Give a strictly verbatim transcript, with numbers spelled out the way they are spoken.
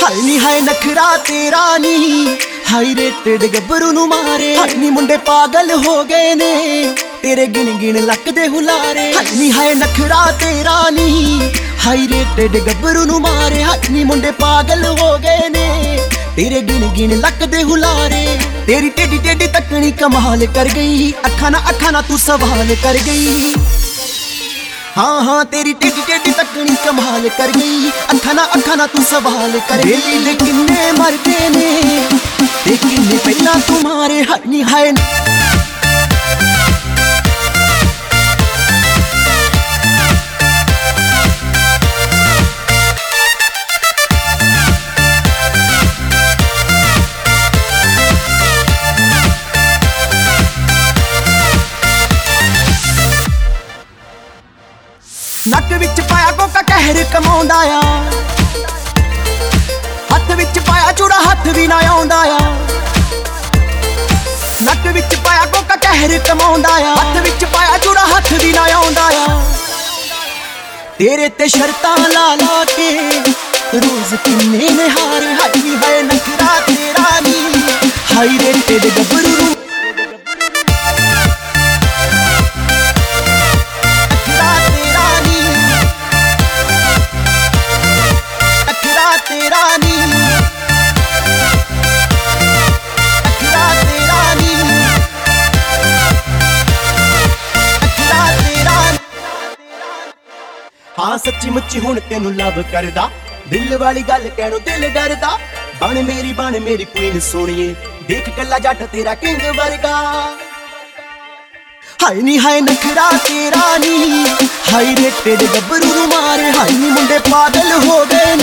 ਹਾਏ ਨੀ ਹਾਏ ਨਖਰਾ ਤੇਰਾ ਨੀ ਹਾਈ ਰੇਟਡ ਗੱਭਰੂ ਨੂੰ ਮਾਰੇ। ਹਾਏ ਨੀ ਮੁੰਡੇ ਪਾਗਲ ਹੋ ਗਏ ਨੇ ਤੇਰੇ ਗਿਣ ਗਿਣ ਲੱਕ ਦੇ ਹੁਲਾਰੇ। ਹਾਏ ਨੀ ਹਾਏ ਨਖਰਾ ਤੇਰਾ ਨੀ ਹਾਈ ਰੇਟਡ ਗੱਭਰੂ ਨੂੰ ਮਾਰੇ। ਹਾਏ ਨੀ ਮੁੰਡੇ ਪਾਗਲ ਹੋ ਗਏ ਨੇ ਤੇਰੇ ਗਿਣ ਗਿਣ ਲੱਕ ਦੇ ਹੁਲਾਰੇ। ਤੇਰੀ ਟੇਡੀ ਟੇਡੀ ਤੱਕਣੀ ਕਮਾਲ ਕਰ ਗਈ, ਅੱਖਾਂ ਨਾ ਅੱਖਾਂ ਨਾ ਤੂੰ ਸਵਾਲ ਕਰ ਗਈ। हाँ हाँ तेरी टेडी टेडी तकनी कमाल कर गई, अखा ना अखा ना तू सवाल कर गई। दे किन्ने मरदे ने ते किन्ने पहला तुम्हारे हाय नी हाय। नक विच पाया कोका कहर कमाउंदा आ, हथ विच पाया चूड़ा हथ भी ना आउंदा आ। नक विच पाया कोका कहर कमाउंदा आ, हथ विच पाया चूड़ा हथ भी ना आउंदा आ। तेरे ते शर्तां ला ला के रोज किन्ने ने हार। हाय नी हाय नखरा तेरा नी हाय रे तेरे गबरू हाँ सच्ची मुच्ची हुण तेनू लव करदा, दिल वाली गल कहणों दिल डरदा। बन मेरी बन मेरी क्वीन सोनिए, देख कल्ला जट तेरा किंग वर्गा। हाय नी हाय नखरा तेरा नी हाय रेटेड गब्बरू नू मारे। हाय नी मुंडे पागल हो गए